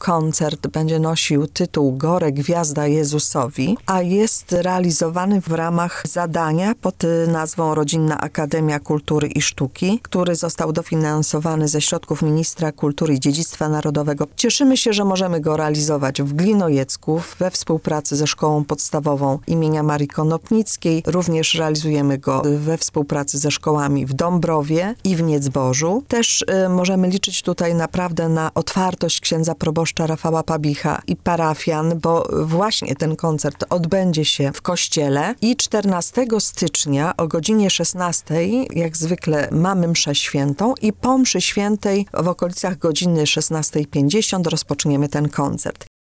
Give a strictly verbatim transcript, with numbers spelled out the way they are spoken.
koncert będzie nosił tytuł Gore Gwiazda Jezusowi, a jest realizowany w ramach zadania pod nazwą Rodzinna Akademia Kultury i Sztuki, który został dofinansowany ze środków Ministra Kultury i Dziedzictwa Narodowego. Cieszymy się, że możemy go realizować w Glinojecku we współpracy ze Szkołą Podstawową imienia Marii Konopnickiej. Również realizujemy go we współpracy ze szkołami w Dąbrowie i w Niedzborzu. Też y, możemy liczyć tutaj naprawdę na otwartość księdza proboszcza Rafała Pabicha i parafian, bo właśnie ten koncert odbędzie się w kościele i czternastego stycznia o godzinie szesnastej, jak zwykle, mamy mszę świętą i po mszy świętej w okolicach godziny szesnastej pięćdziesiąt rozpoczniemy ten koncert.